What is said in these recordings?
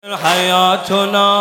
حیاتنا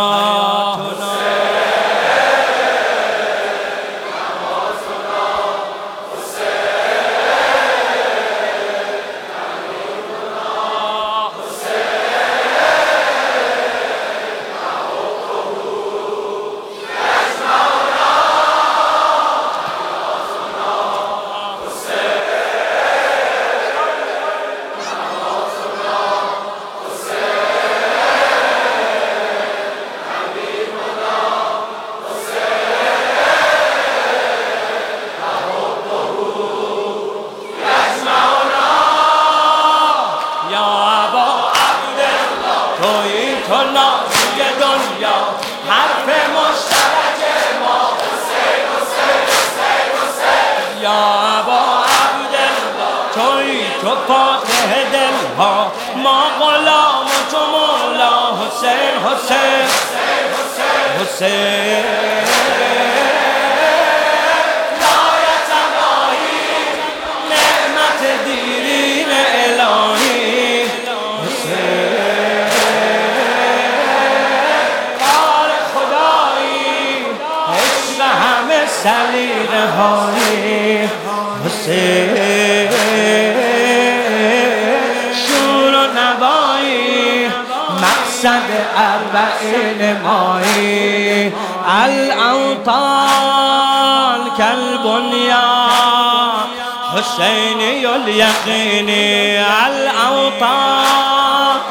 تو نازی دنیا حرف مشترک ما حسین حسین حسین حسین یا ابا عبدالله تویی تو فاتح دلها ما غلام و تو مولا حسین حسین حسین حسین لایت الهی نعمت دیرین الهی حسین سلیقه های حسین شور و نوایی مقصد اربعین مایی الاوطان کالبنیان حسینی الیقینی الاوطان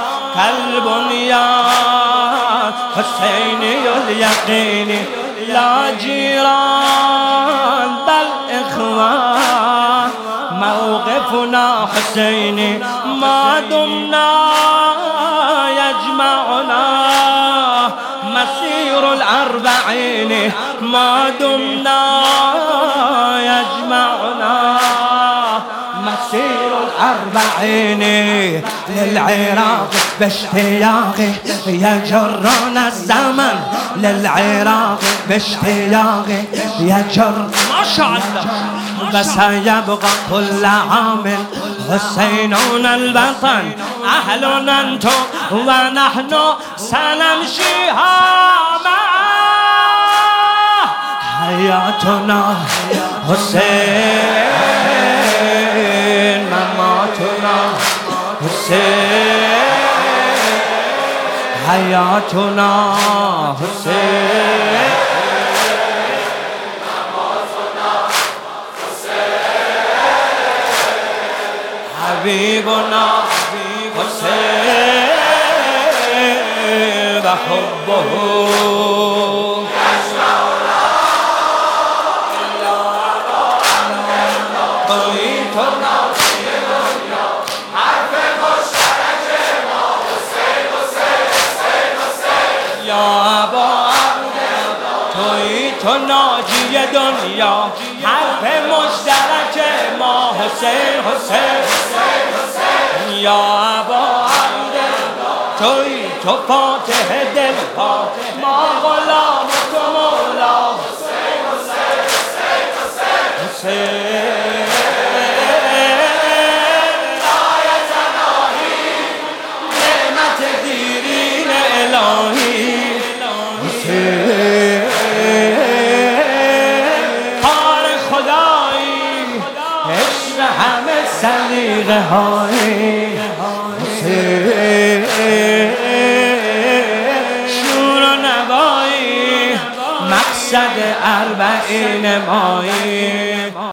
کالبنیان حسینی الیقینی لا جيران بل إخوان موقفنا حسيني ما دمنا يجمعنا مسير الأربعين ما دمنا يجمعنا مسير الأربعين للعراق باشتياقي يجرنا الزمن للعراق باشتياقي يجر ما شاء الله وسيبقى كل عام حسينون الوطن أهلنا أنتم ونحن سنمشيها معه حياتنا حسين مماتنا حسين حياتنا حسين مماتنا حسين حبيبنا حسين وحبه تو ناجی دنیا حرف مشترک ما حسین حسین حسین یا ابا عبدالله تویی تو فاتح دلها ما غلام و تو مولا حسین حسین حسین حسین لایت الهی نعمت دیرین الهی حسین همه سلیقه های حسین شور و نوایی مقصد اربعین مایی